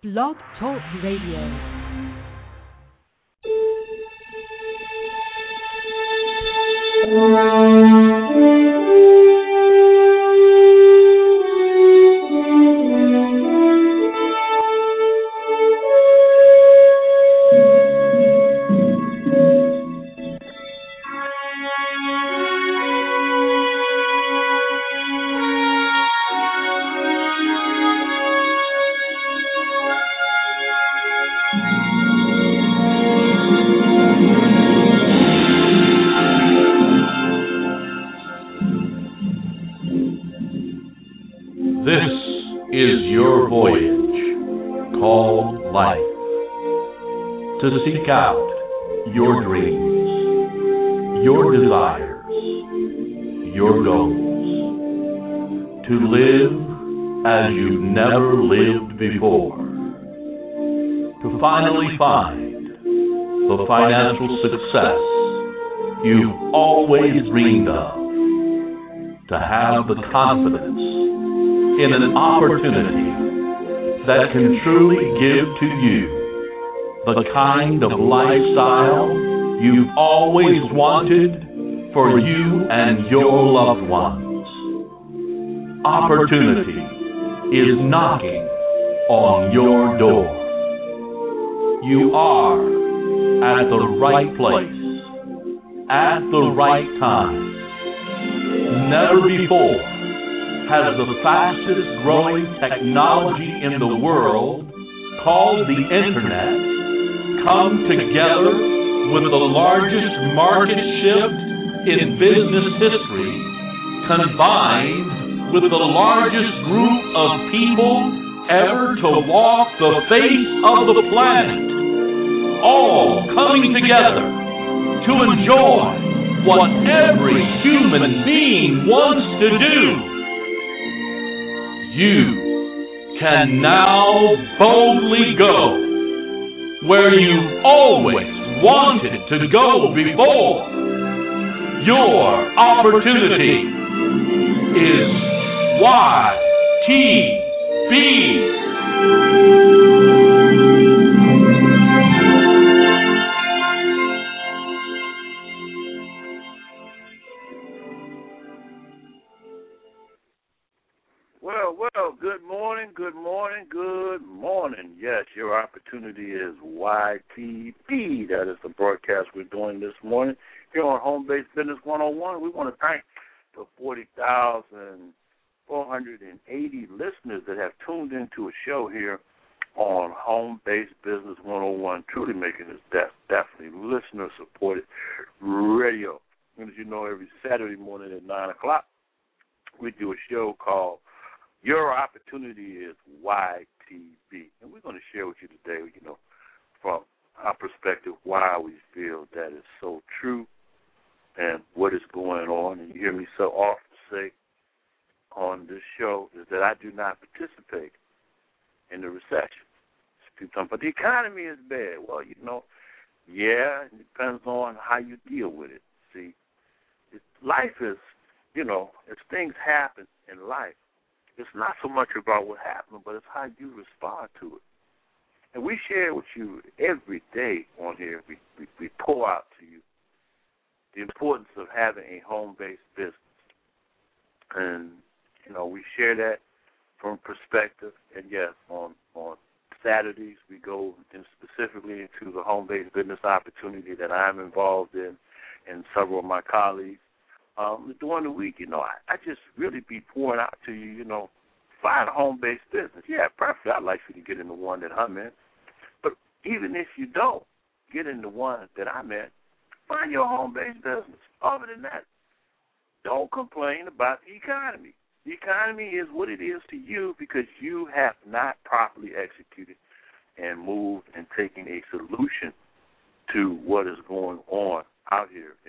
Blog Talk Radio. To seek out your dreams, your desires, your goals, to live as you've never lived before, to finally find the financial success you've always dreamed of, to have the confidence in an opportunity that can truly give to you the kind of lifestyle you've always wanted for you and your loved ones. Opportunity is knocking on your door. You are at the right place, at the right time. Never before has the fastest growing technology in the world, called the Internet, come together with the largest market shift in business history, combined with the largest group of people ever to walk the face of the planet, all coming together to enjoy what every human being wants to do. You can now boldly go where you always wanted to go before. Your opportunity is YTB. Good morning. Yes, your opportunity is YTB. That is the broadcast we're doing this morning here on Home Based Business 101. We want to thank the 40,480 listeners that have tuned into a show here on Home Based Business 101, truly making this definitely listener-supported radio. And as you know, every Saturday morning at 9 o'clock, we do a show called Your Opportunity is YTB. And we're going to share with you today, from our perspective, why we feel that is so true and what is going on. And you hear me so often say on this show is that I do not participate in the recession. People talking about the economy is bad. Well, yeah, it depends on how you deal with it. See, life is, as things happen in life, it's not so much about what happened, but it's how you respond to it. And we share with you every day on here. We pour out to you the importance of having a home-based business. And, we share that from perspective. And, yes, on Saturdays we go specifically into the home-based business opportunity that I'm involved in and several of my colleagues. During the week, I just really be pouring out to you, find a home-based business. Yeah, perfect. I'd like for you to get in the one that I'm in. But even if you don't get in the one that I'm in, find your home-based business. Other than that, don't complain about the economy. The economy is what it is to you because you have not properly executed and moved and taken a solution to what is going on out here in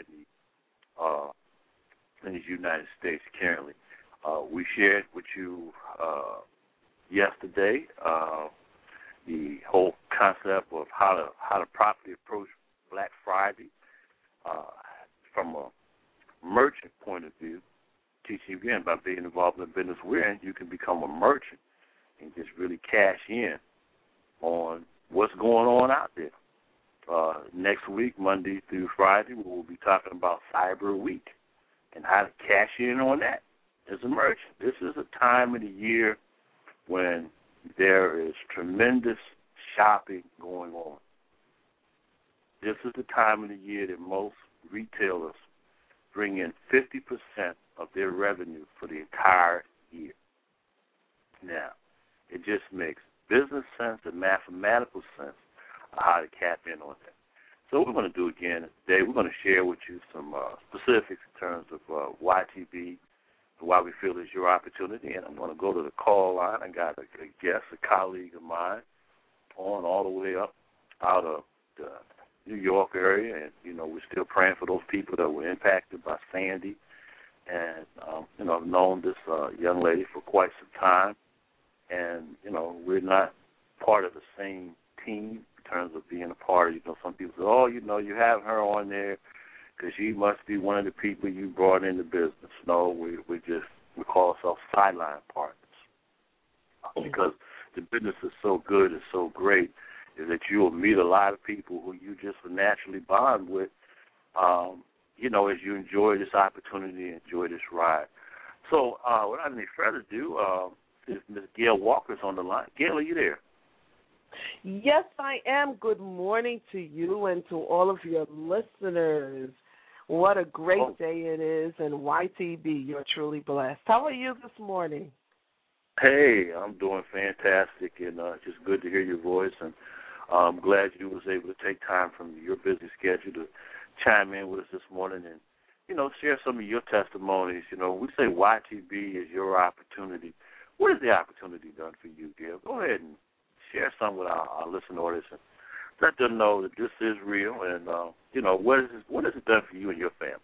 the United States currently. We shared with you yesterday the whole concept of how to properly approach Black Friday from a merchant point of view. Teaching you again by being involved in the business we're in, you can become a merchant and just really cash in on what's going on out there. Next week, Monday through Friday, we will be talking about Cyber Week and how to cash in on that as a merchant. This is a time of the year when there is tremendous shopping going on. This is the time of the year that most retailers bring in 50% of their revenue for the entire year. Now, it just makes business sense and mathematical sense of how to cap in on that. So what we're going to do again today, we're going to share with you some specifics in terms of YTB, why we feel it's your opportunity, and I'm going to go to the call line. I got a guest, a colleague of mine, on all the way up out of the New York area, and, we're still praying for those people that were impacted by Sandy. And, I've known this young lady for quite some time, and, we're not part of the same team in terms of being a part of, some people say, oh, you have her on there because she must be one of the people you brought into business. No, we call ourselves sideline partners because the business is so good, it's so great, is that you will meet a lot of people who you just naturally bond with, as you enjoy this opportunity and enjoy this ride. So without any further ado, Ms. Gail Walker's on the line. Gail, are you there? Yes, I am. Good morning to you and to all of your listeners. What a great day it is, and YTB, you're truly blessed. How are you this morning? Hey, I'm doing fantastic, and just good to hear your voice, and I'm glad you was able to take time from your busy schedule to chime in with us this morning and, share some of your testimonies. We say YTB is your opportunity. What has the opportunity done for you, Gail? Go ahead and share some with our listening audience and let them know that this is real and, what has it done for you and your family?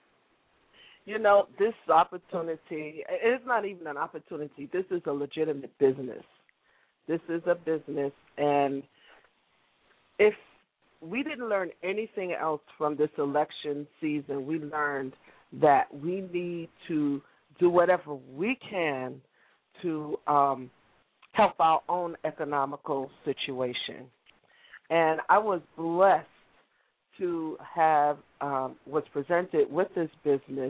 This opportunity, it's not even an opportunity. This is a legitimate business. This is a business, and if we didn't learn anything else from this election season, we learned that we need to do whatever we can to help our own economical situation. And I was blessed to have was presented with this business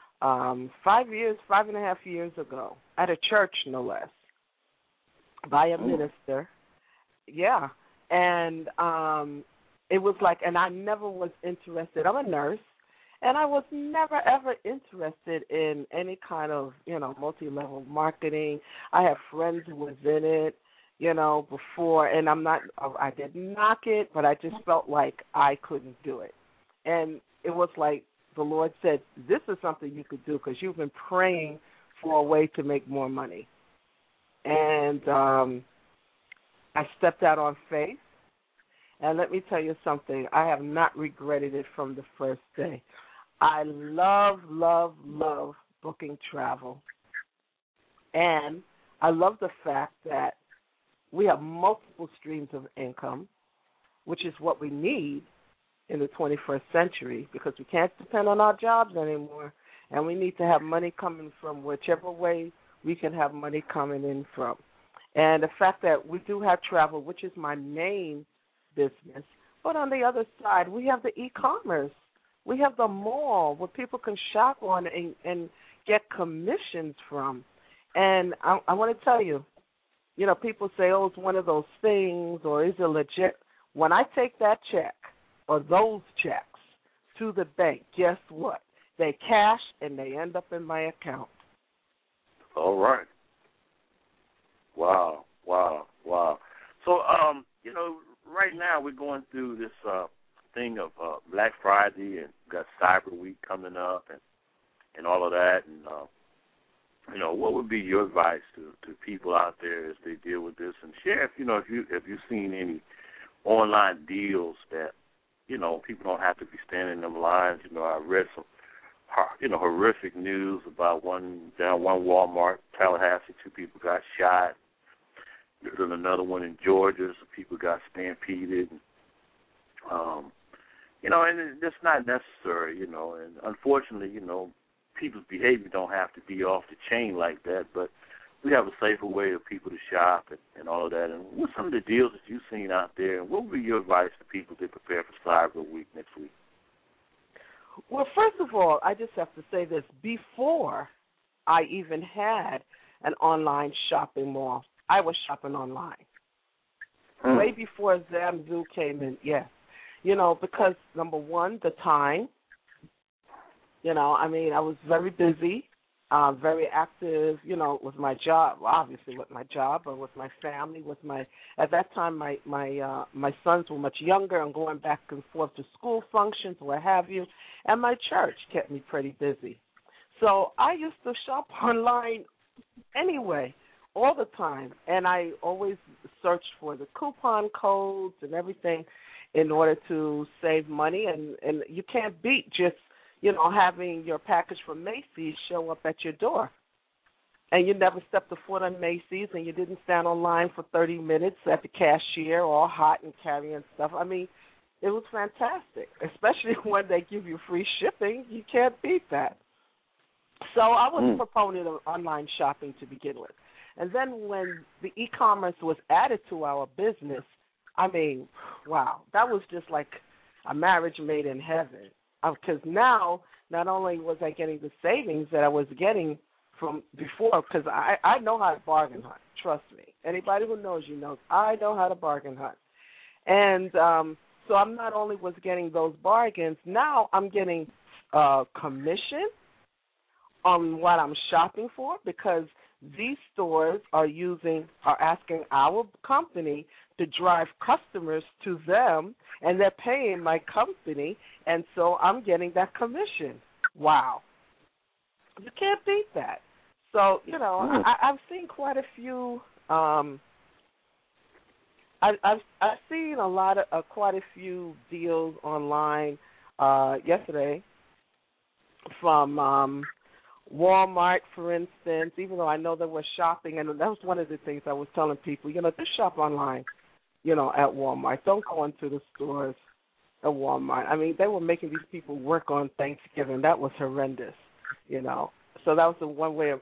5.5 years ago at a church, no less, by a minister. Yeah. And it was like, and I never was interested. I'm a nurse, and I was never, ever interested in any kind of, multi-level marketing. I have friends who was in it, before, and I didn't knock it, but I just felt like I couldn't do it. And it was like the Lord said, this is something you could do because you've been praying for a way to make more money. And I stepped out on faith. And let me tell you something, I have not regretted it from the first day. I love, love, love booking travel. And I love the fact that we have multiple streams of income, which is what we need in the 21st century because we can't depend on our jobs anymore. And we need to have money coming from whichever way we can have money coming in from. And the fact that we do have travel, which is my main business, but on the other side, we have the e-commerce. We have the mall where people can shop on and get commissions from. And I want to tell you, people say, oh, it's one of those things, or is it legit? When I take that check or those checks to the bank, guess what? They cash and they end up in my account. All right. Wow. So, right now we're going through this thing of Black Friday, and we've got Cyber Week coming up and all of that. And, what would be your advice to people out there as they deal with this? And share if you've seen any online deals that, people don't have to be standing in them lines. I read some, horrific news about one Walmart, Tallahassee, 2 people got shot. There's another one in Georgia, some people got stampeded. And it's not necessary, and unfortunately, people's behavior don't have to be off the chain like that, but we have a safer way of people to shop and all of that. And what's some of the deals that you've seen out there? And what would be your advice to people to prepare for Cyber Week next week? Well, first of all, I just have to say this. Before I even had an online shopping mall, I was shopping online. Way before Zamzu came in, yes. Because, number one, the time. I was very busy, very active, with my job, obviously with my job, but with my family, at that time, my sons were much younger and going back and forth to school functions, what have you, and my church kept me pretty busy. So I used to shop online anyway, all the time, and I always searched for the coupon codes and everything in order to save money, and you can't beat just, having your package from Macy's show up at your door. And you never stepped a foot on Macy's, and you didn't stand online for 30 minutes at the cashier all hot and carrying stuff. It was fantastic, especially when they give you free shipping. You can't beat that. So I was a proponent of online shopping to begin with. And then when the e-commerce was added to our business, wow, that was just like a marriage made in heaven. Because now, not only was I getting the savings that I was getting from before, because I know how to bargain hunt, trust me. Anybody who knows you knows I know how to bargain hunt. And so I'm not only was getting those bargains, now I'm getting commission on what I'm shopping for, because these stores are asking our company to drive customers to them, and they're paying my company, and so I'm getting that commission. Wow. You can't beat that. So, I've seen quite a few I've seen quite a few deals online yesterday from Walmart, for instance, even though I know they were shopping, and that was one of the things I was telling people, just shop online, at Walmart. Don't go into the stores at Walmart. They were making these people work on Thanksgiving. That was horrendous, So that was the one way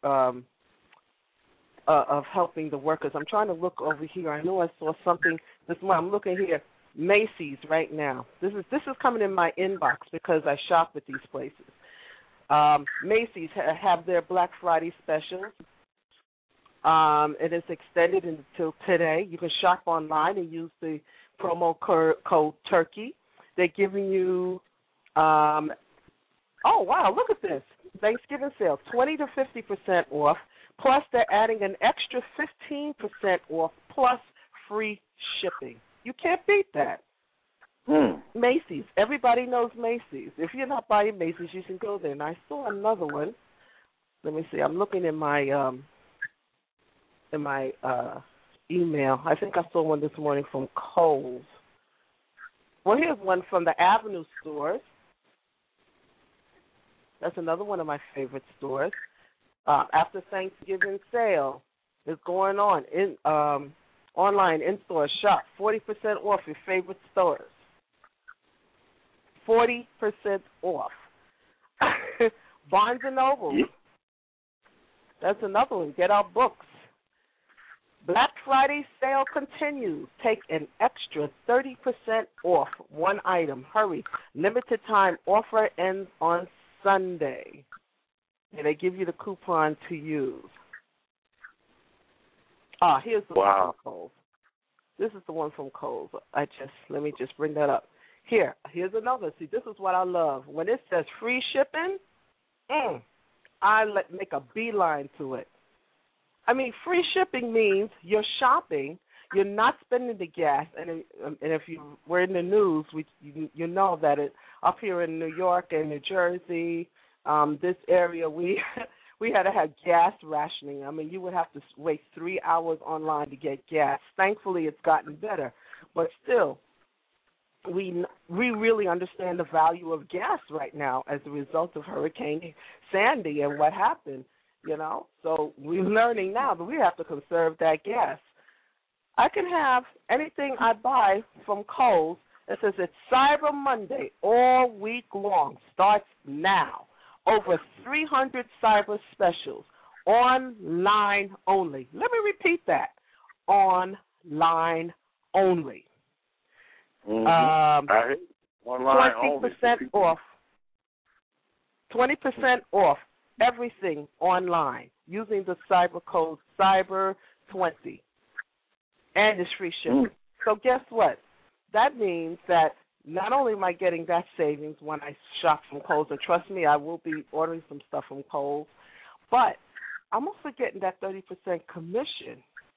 of helping the workers. I'm trying to look over here. I know I saw something this morning. I'm looking here, Macy's right now. This is coming in my inbox because I shop at these places. Macy's have their Black Friday specials. It is extended until today. You can shop online and use the promo code TURKEY. They're giving you, oh, wow, look at this. Thanksgiving sale, 20 to 50% off, plus they're adding an extra 15% off, plus free shipping. You can't beat that. Macy's. Everybody knows Macy's. If you're not buying Macy's, you can go there. And I saw another one. Let me see. I'm looking in my email. I think I saw one this morning from Kohl's. Well, here's one from the Avenue stores. That's another one of my favorite stores. After Thanksgiving sale is going on in online in-store shop, 40% off your favorite stores. 40% off. Barnes & Noble. Yep. That's another one. Get our books. Black Friday sale continues. Take an extra 30% off one item. Hurry. Limited time offer ends on Sunday. And they give you the coupon to use. Here's the one from Kohl's. This is the one from Kohl's. Let me just bring that up. Here's another. See, this is what I love. When it says free shipping, I make a beeline to it. Free shipping means you're shopping, you're not spending the gas, and if you were in the news, you know that up here in New York and New Jersey, this area, we had to have gas rationing. You would have to wait 3 hours online to get gas. Thankfully, it's gotten better, but still, we really understand the value of gas right now as a result of Hurricane Sandy and what happened, So we're learning now that we have to conserve that gas. I can have anything I buy from Kohl's that says it's Cyber Monday all week long. Starts now. Over 300 cyber specials. online only. Let me repeat that. Online only. Mm-hmm. Online 20% off. 20% off everything online using the cyber code CYBER20. And it's free shipping. So guess what? That means that not only am I getting that savings when I shop from Kohl's, and trust me, I will be ordering some stuff from Kohl's, but I'm also getting that 30% commission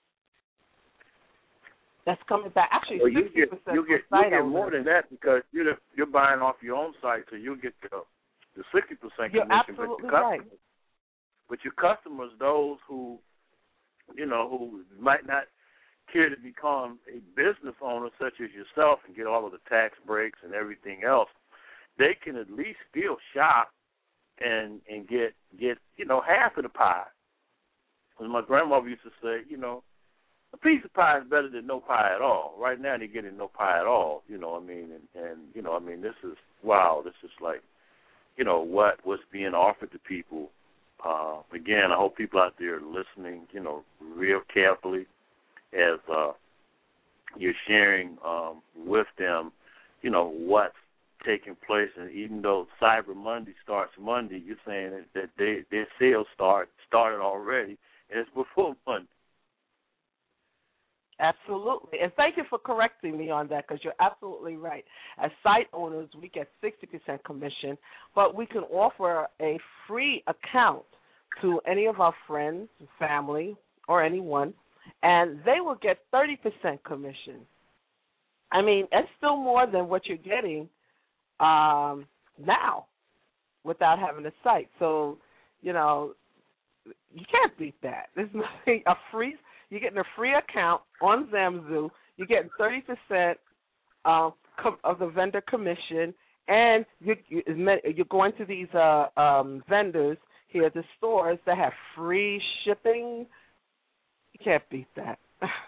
that's coming back. Actually, 60%. You get more than that because you're buying off your own site, so you get the 60% commission. You're absolutely right. But your customers, those who might not care to become a business owner such as yourself and get all of the tax breaks and everything else, they can at least still shop and get half of the pie. As my grandmother used to say, a piece of pie is better than no pie at all. Right now they're getting no pie at all, you know what I mean? And this is wow, this is like, what's being offered to people. Again, I hope people out there are listening, real carefully as you're sharing with them, what's taking place. And even though Cyber Monday starts Monday, you're saying that their sales started already, and it's before Monday. Absolutely. And thank you for correcting me on that because you're absolutely right. As site owners, we get 60% commission, but we can offer a free account to any of our friends, family, or anyone, and they will get 30% commission. I mean, it's still more than what you're getting now without having a site. So, you can't beat that. There's nothing, you're getting a free account on Zamzu. You're getting 30% of the vendor commission, and you're going to these vendors here, the stores that have free shipping. You can't beat that.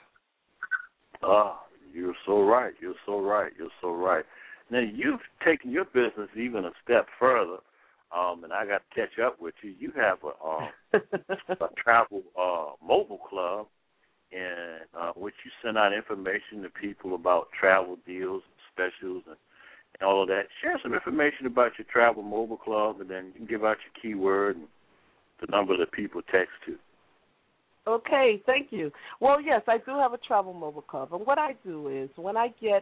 You're so right. You're so right. You're so right. Now, you've taken your business even a step further, and I got to catch up with you. You have a travel mobile club, in which you send out information to people about travel deals, specials, and all of that. Share some information about your travel mobile club, and then you can give out your keyword and the number that people text to. Okay, thank you. Well, yes, I do have a travel mobile club, and what I do is when I get,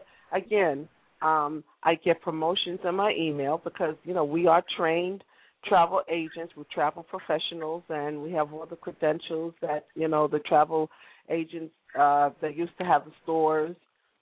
I get promotions in my email because, we are trained travel agents, we're travel professionals, and we have all the credentials that, the travel agents that used to have the stores,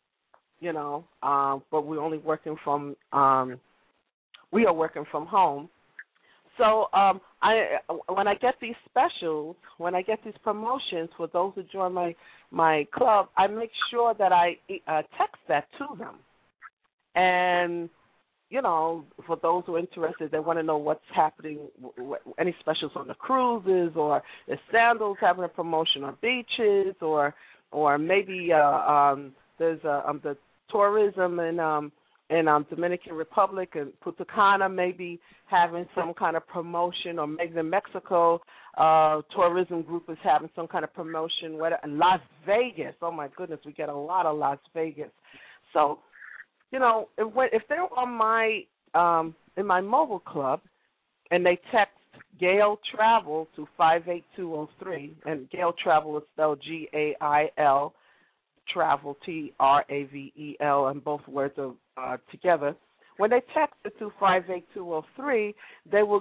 but we're only working from, we are working from home. So when I get these specials, when I get these promotions for those who join my club, I make sure that I text that to them. And, for those who are interested, they want to know what's happening, any specials on the cruises, or the Sandals having a promotion on beaches, or maybe there's the tourism in Dominican Republic and Punta Cana maybe having some kind of promotion, or maybe the Mexico tourism group is having some kind of promotion. And Las Vegas, oh my goodness, we get a lot of Las Vegas. So, if they're on my in my mobile club and they text Gail Travel to 58203, and Gail Travel is spelled GAIL, Travel, TRAVEL, and both words are together. When they text it to 58203, they will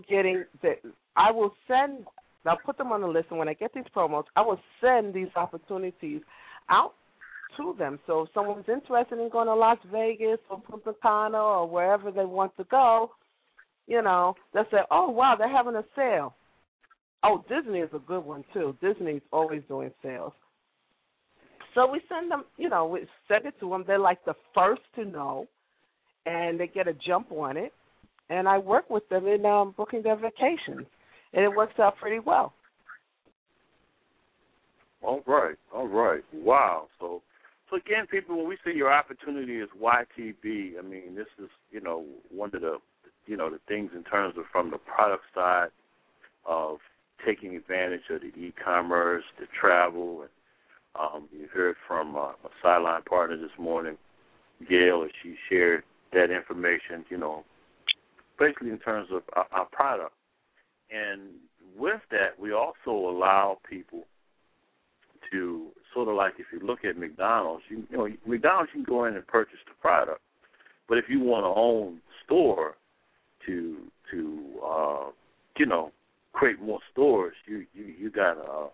I'll put them on the list, and when I get these promos, I will send these opportunities out to them. So if someone's interested in going to Las Vegas or Punta Cana or wherever they want to go, they'll say, oh, wow, they're having a sale. Oh, Disney is a good one, too. Disney's always doing sales. So we send them, we send it to them. They're like the first to know, and they get a jump on it. And I work with them in booking their vacations, and it works out pretty well. All right. Wow. So again, people, when we say your opportunity is YTB, I mean, this is, one of the, the things in terms of from the product side of taking advantage of the e-commerce, the travel. And you heard from a sideline partner this morning, Gail, as she shared that information, basically in terms of our product. And with that, we also allow people to sort of like if you look at McDonald's, McDonald's, you can go in and purchase the product. But if you want to own a store to create more stores, you gotta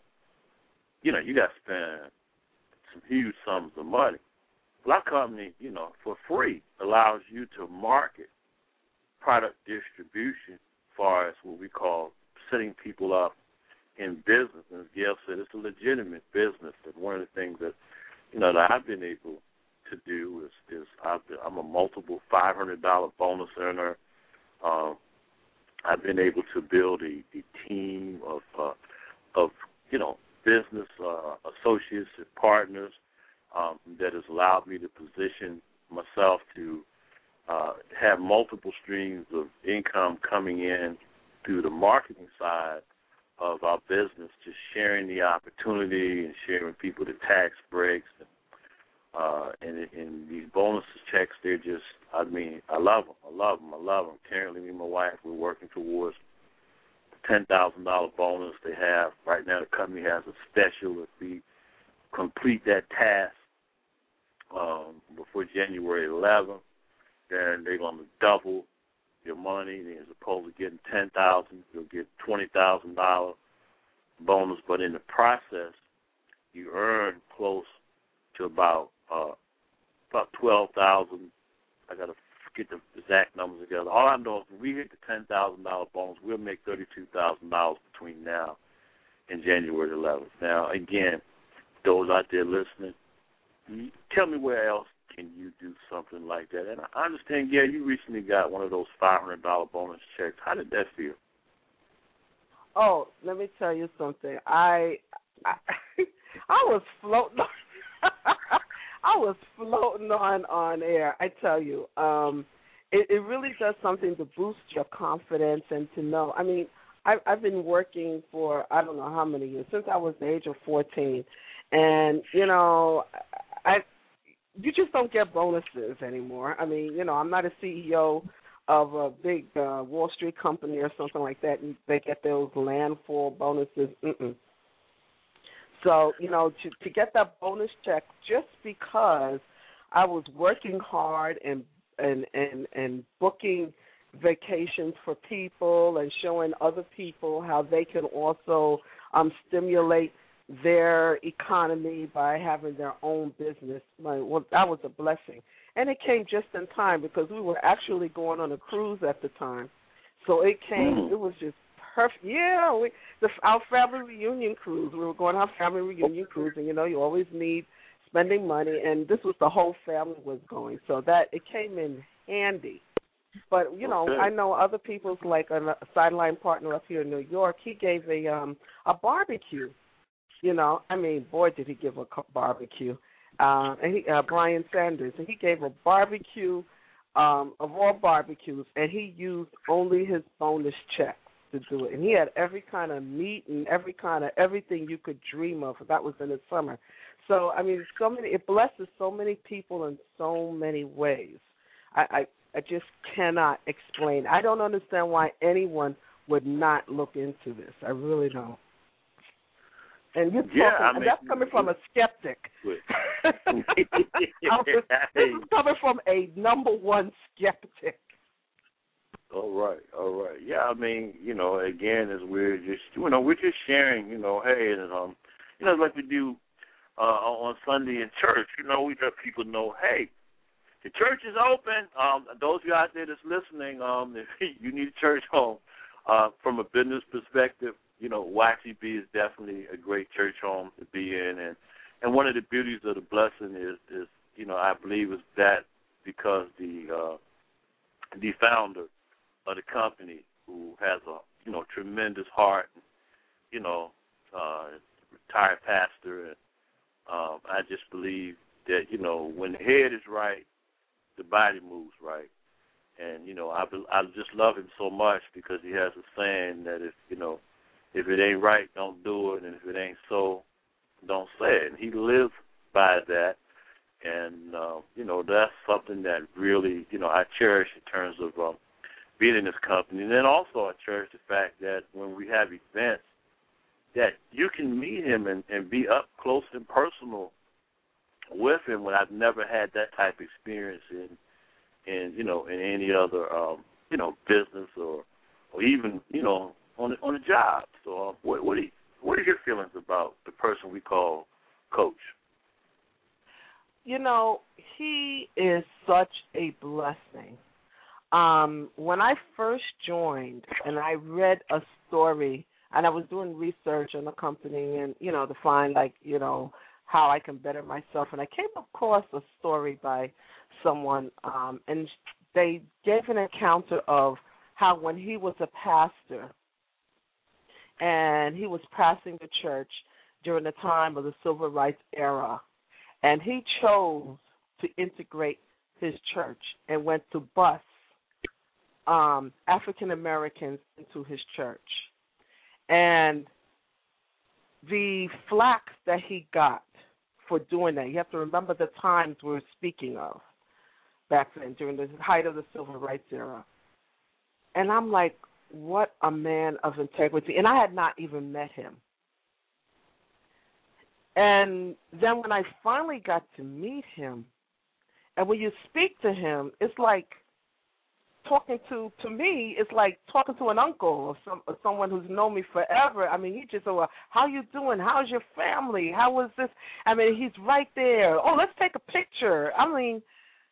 spend some huge sums of money. Well, our company, for free allows you to market product distribution as far as what we call setting people up in business. And as Gail said, it's a legitimate business. And one of the things that, that I've been able to do is I'm a multiple $500 bonus earner. I've been able to build a team of business associates and partners that has allowed me to position myself to have multiple streams of income coming in through the marketing side of our business, just sharing the opportunity and sharing people the tax breaks. And these bonus checks, they're just, I love them. Currently, me and my wife, we're working towards the $10,000 bonus they have. Right now, the company has a special. If we complete that task before January 11th, then they're going to double your money. As opposed to getting $10,000, you'll get $20,000 bonus. But in the process, you earn close to about 12,000. I got to get the exact numbers together. All I know is when we hit the $10,000 bonus, we'll make $32,000 between now and January 11th. Now, again, those out there listening, tell me where else can you do something like that. And I understand, yeah, you recently got one of those $500 bonus checks. How did that feel? Oh, let me tell you something. I was floating. I was floating on air. I tell you, it really does something to boost your confidence and to know. I mean, I've been working for I don't know how many years, since I was the age of 14, and you just don't get bonuses anymore. I mean, I'm not a CEO of a big Wall Street company or something like that, and they get those landfall bonuses. So, to get that bonus check just because I was working hard and booking vacations for people and showing other people how they can also stimulate their economy by having their own business. Well, that was a blessing. And it came just in time because we were actually going on a cruise at the time. So it came, it was just perfect. Yeah, our family reunion cruise. We were going on our family reunion cruise, and, you always need spending money, and this was the whole family was going. So that it came in handy. But, I know other people's, like a sideline partner up here in New York, he gave a barbecue. Boy, did he give a barbecue. And Brian Sanders, and he gave a barbecue of all barbecues, and he used only his bonus check to do it. And he had every kind of meat and every kind of everything you could dream of. That was in the summer. So, it blesses so many people in so many ways. I just cannot explain. I don't understand why anyone would not look into this. I really don't. And that's coming from a skeptic. This is coming from a number one skeptic. All right. Yeah, again, as we're just sharing, hey, and like we do on Sunday in church, we let people know, hey, the church is open. Those of you out there that's listening, if you need a church home, from a business perspective, YCB is definitely a great church home to be in, and one of the beauties of the blessing is I believe is that because the founder of the company, who has a tremendous heart, retired pastor, and I just believe that when the head is right, the body moves right, and I just love him so much because he has a saying that if it ain't right, don't do it, and if it ain't so, don't say it. And he lives by that, and, that's something that really, I cherish in terms of being in this company. And then also I cherish the fact that when we have events, that you can meet him and be up close and personal with him when I've never had that type of experience in any other, business or even, on the job. So what are your feelings about the person we call Coach? He is such a blessing. When I first joined and I read a story, and I was doing research on the company and, to find, how I can better myself, and I came across a story by someone, and they gave an account of how when he was a pastor and he was pastoring the church during the time of the civil rights era, and he chose to integrate his church and went to bus African Americans into his church. And the flack that he got for doing that, you have to remember the times we're speaking of back then during the height of the civil rights era. And I'm like, what a man of integrity. And I had not even met him. And then when I finally got to meet him, and when you speak to him, it's like talking to me, it's like talking to an uncle or someone who's known me forever. I mean, he just said, well, how you doing? How's your family? How was this? I mean, he's right there. Oh, let's take a picture. I mean,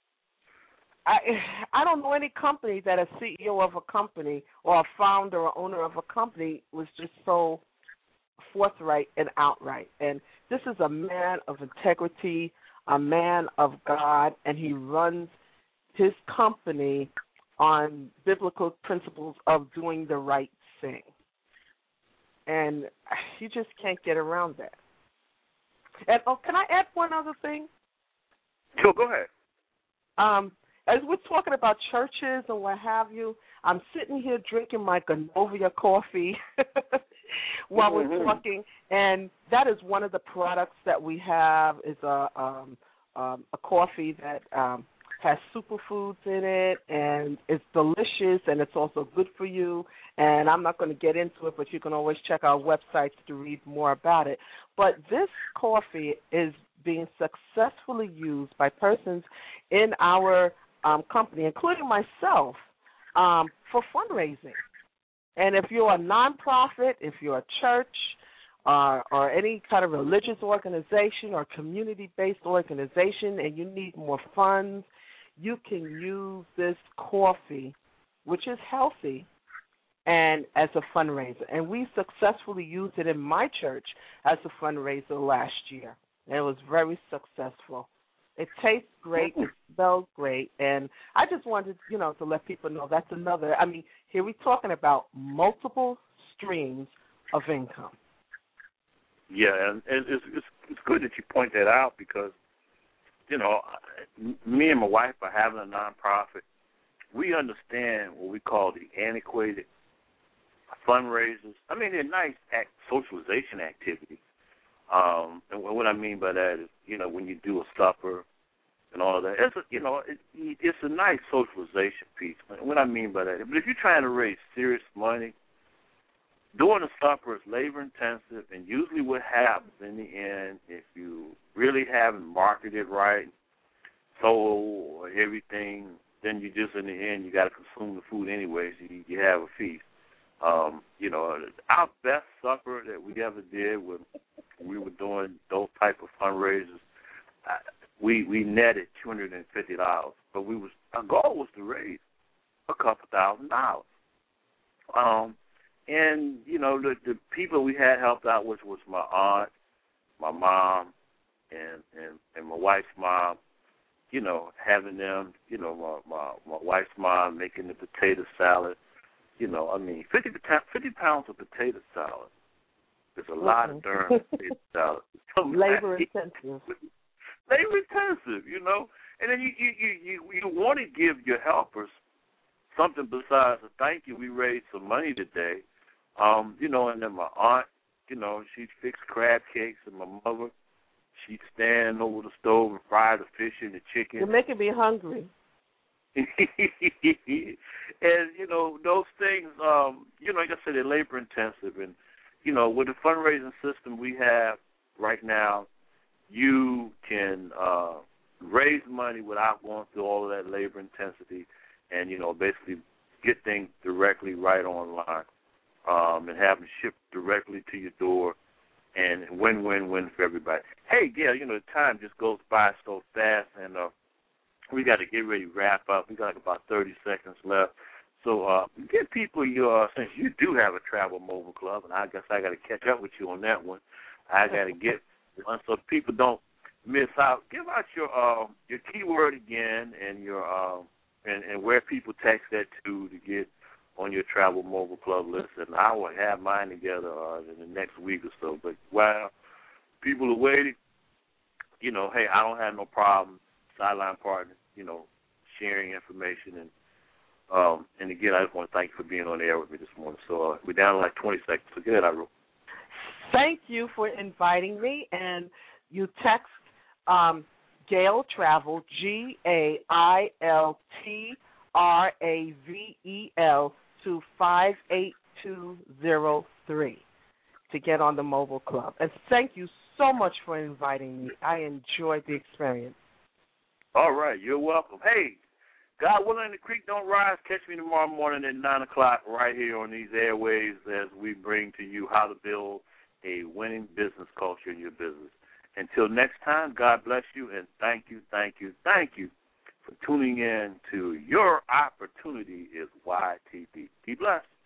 I don't know any company that a CEO of a company or a founder or owner of a company was just so forthright and outright. And this is a man of integrity, a man of God, and he runs his company on biblical principles of doing the right thing. And you just can't get around that. And can I add one other thing? Sure, go ahead. As we're talking about churches and what have you, I'm sitting here drinking my Ganovia coffee while we're talking, and that is one of the products that we have is a coffee that has superfoods in it, and it's delicious, and it's also good for you. And I'm not going to get into it, but you can always check our websites to read more about it. But this coffee is being successfully used by persons in our company, including myself, for fundraising. And if you're a nonprofit, if you're a church, or any kind of religious organization or community-based organization, and you need more funds, you can use this coffee, which is healthy, and as a fundraiser. And we successfully used it in my church as a fundraiser last year. And it was very successful. It tastes great. It smells great. And I just wanted, to let people know that's another. I mean, here we're talking about multiple streams of income. Yeah, and it's good that you point that out because, me and my wife are having a nonprofit. We understand what we call the antiquated fundraisers. I mean, they're nice socialization activities. And what I mean by that is, when you do a supper and all of that, it's a nice socialization piece. What I mean by that, but if you're trying to raise serious money, doing a supper is labor intensive, and usually what happens in the end, if you really haven't marketed right, sold everything, then you just in the end you got to consume the food anyway, so you have a feast. Our best supper that we ever did when we were doing those type of fundraisers, we netted $250, but our goal was to raise a couple $1,000. And the people we had helped out with was my aunt, my mom, and my wife's mom. Having them, my wife's mom making the potato salad. 50 pounds of potato salad. There's a lot of darn potato salad. Labor intensive. Labor intensive, And then you want to give your helpers something besides a thank you. We raised some money today. And then my aunt, she'd fix crab cakes, and my mother, she'd stand over the stove and fry the fish and the chicken. You're making me hungry. And, those things, like I said, they're labor intensive. And, with the fundraising system we have right now, you can raise money without going through all of that labor intensity and, basically get things directly right online and have them shipped directly to your door, and win-win-win for everybody. Hey, yeah, the time just goes by so fast, and we got to get ready to wrap up. We got about 30 seconds left. So give people since you do have a Travel Mobile Club, and I guess I got to catch up with you on that one. I got to get one so people don't miss out. Give out your keyword again and your and where people text that to get on your Travel Mobile Club list, and I will have mine together in the next week or so. But while people are waiting, hey, I don't have no problem, sideline partner, sharing information. And again, I just want to thank you for being on the air with me this morning. So we're down to like 20 seconds. So go ahead, Iro. Thank you for inviting me. And you text Gail Travel, GAILTRAVEL, to 58203 to get on the mobile club. And thank you so much for inviting me. I enjoyed the experience. All right, you're welcome. Hey, God willing, the creek don't rise. Catch me tomorrow morning at 9 o'clock right here on these airwaves as we bring to you how to build a winning business culture in your business. Until next time, God bless you, and thank you for tuning in to Your Opportunity is YTB. Be blessed.